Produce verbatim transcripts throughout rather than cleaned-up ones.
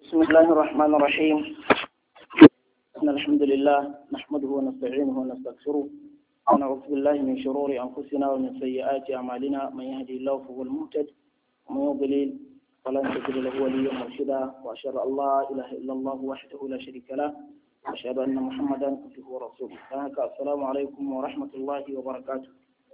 بسم الله الرحمن الرحيم. إن الحمد لله نحمده ونستعينه ونستغفره ونعوذ بالله من شرور أنفسنا ومن سيئات أعمالنا. من يهدي الله فهو المهتد ومن يضلل فلن تجد له وليا مرشدا، وأشهد أن لا إله إلا الله وحده لا شريك له، وأشهد أن محمدا عبده ورسوله. السلام عليكم ورحمة الله وبركاته.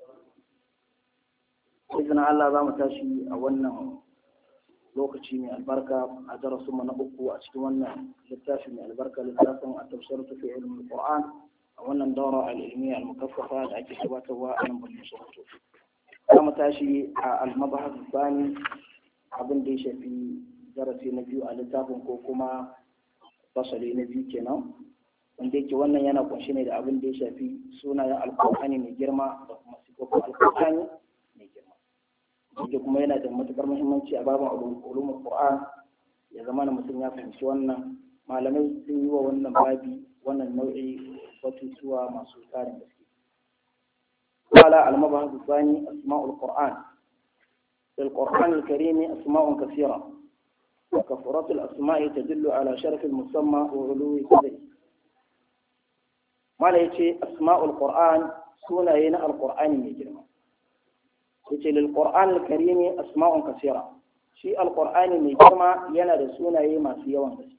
إذن الله ذا متاشي أولنا lokaci mai albarka a darasin mu na uku a cikin wannan littafi mai albarka, littafin at-tafsir fi ilm al-Qur'an a wannan daura al-ilmiya al-mukaffafa da ake gabatarwa a nan Borno Sokoto. Za mu tashi a al-mabahas thani, abin da ya shafi darasi na biyu a littafin, ko kuma fasali na biyu kenan, wanda yake wannan yana kunshi ne da abin da ya shafi sunayen al-Qur'ani mai girma da kuma sifofin al-Qur'ani mai girma. Yake kuma yana da matukar muhimmanci a babin ulumul Qur'an ya zama na mutum ya fahimci wannan. Malamai sun yi wa wannan babi wannan nau'i batutuwa masu tarin gaske. Qala al-mabahas thani asma'ul Qur'an. Fil Qur'an al-Karim asma'un kathira wa kathrat al-asma'i tadullu ala sharaf al-musamma wa uluwi qadri. Mala yace asma'ul Qur'an sunaye na al-Qur'ani mai girma. yace lil Qur'an al-Karim asma'un kaseera, shi al-Qur'ani mai girma yana da sunaye masu yawan gaske.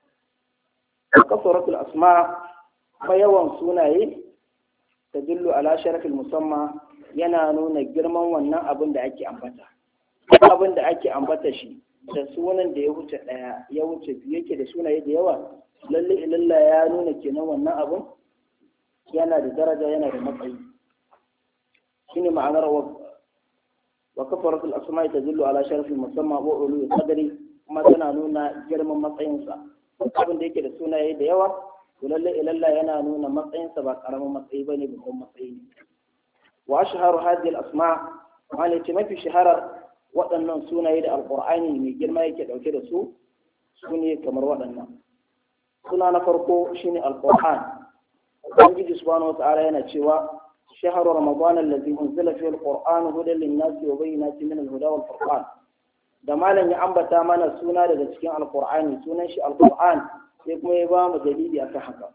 Kasratul asma' fa yawan sunaye tadullu ala sharafil musamma, yana nuna girman wannan abin da ake ambata. Abin da ake ambata shi da sunan da ya wuce daya ya wuce biyu yake da sunaye da yawa, lalle ilalla ya nuna kenan wannan abin yana da daraja, yana da matsayi. Shine ma'anar وكفرت الأسماء تدل على شرف المسمى وعلو قدره، kuma tana nuna girman matsayinsa. Abin da yake da sunaye da yawa, to lalle ilalla yana nuna matsayinsa ba karamin matsayi bane, babban matsayi ne. Wa ashharu hadhihi al-asma' wani ce mafi shaharar waɗannan sunaye da alqur'ani mai girma yake dauke da su sune kamar waɗannan. Suna na farko shine alqur'an. Ubangiji subhanahu wa ta'ala yana cewa شهر رمضان الذي أنزل فيه القرآن هدى للناس وبينات من الهدى والفرقان. da malam ya ambata mana suna daga cikin alqur'ani, sunan shi alqur'an, sai kuma ya ba mu dalili akan haka.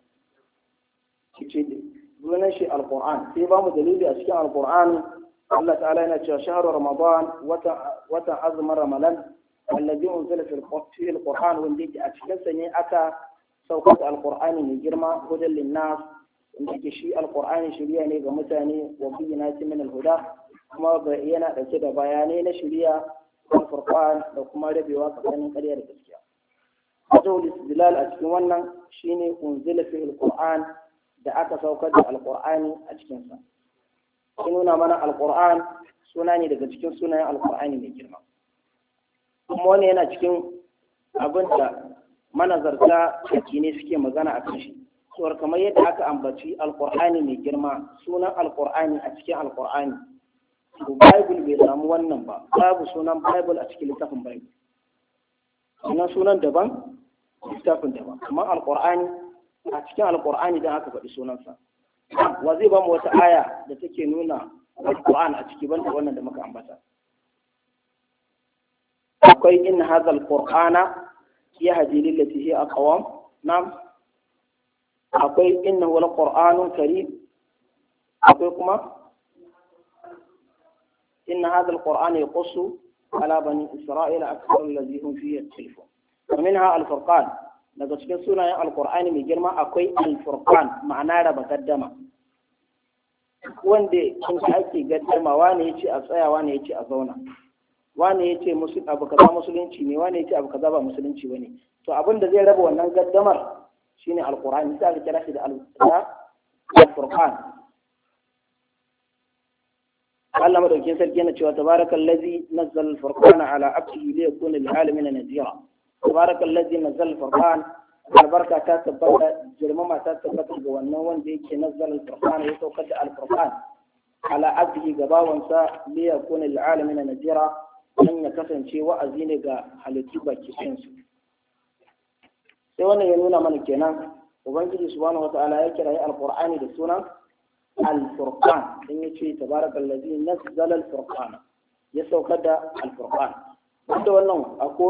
Kice sunan shi alqur'an sai ba mu dalili a cikin alqur'ani. Allah ta'ala yana cewa shahru ramadan wata wata azmar ramadan alladhi unzila fi alqur'an, wanda yake a cikin sa ne aka saukar da alqur'ani mai girma, hudan linnas, inda ke shi alkur'ani shiriya ne ga mutane, wa bayyinati min alhuda, kuma yana dauke da bayanai na shiriya wal furqan, da kuma rabewa tsakanin ƙarya da gaskiya. Wajhul istidlal a cikin wannan shine unzila fi alqur'an, da aka saukar da alqur'ani a cikin sa. Shi nuna mana alqur'an suna ne daga cikin sunayen alqur'ani mai girma, kuma wannan yana cikin abin da manazarta ne suke magana a kan shi. Suwar kamar yadda aka ambaci alkur'ani mai girma, sunan alkur'ani a cikin alkur'ani, to bible bai samu wannan ba, babu sunan bible a cikin littafin bible. Sunan sunan daban, littafin daban, amma alkur'ani a cikin alkur'ani dan aka faɗi sunansa. Wa zai ba mu wata aya da take nuna alkur'ani a ciki banda wannan da muka ambata? Akwai inna hadha alqur'ana yahdi lillati hiya aqwam. Na'am. Akwai innahu laqur'anun karim. Akwai kuma inna hadha alqur'ana yaqussu ala bani isra'ila akthar alladhi hum fihi yakhtalifun. Wa minha al-furqan, daga cikin sunayen alqur'ani mai girma akwai al-furqan, ma'ana raba gaddama. Wanda in ake gaddama, wani yace a tsaya, wani yace a zauna, wani yace musu abu kaza musulunci ne, wani yace abu kaza ba musulunci bane, to abin da zai raba wannan gaddamar shine alqur'ani, sai aka kira shi da al-furqan. Allah madaukakin sarki yana cewa tabarakallazi nazzala al-furqana ala abdihi liyakuna lil alamin nadhira. Tabarakallazi nazzala al-furqan, albarka ta tabbata, girmama ta tabbata ga wannan wanda yake nazzala al-furqana, ya saukar da al-furqan ala abdihi ga bawansa liyakuna lil alamin nadhira, dan ya kasance wa'azi ne ga halittu baki ɗayan su. Sai wannan ya nuna mana kenan ubangiji subhanahu wataala ya kira alqur'ani da sunan al-furqan, dan yace tabarakallazi nazzala al-furqana, ya saukar da al-furqan. Wanda wannan akwai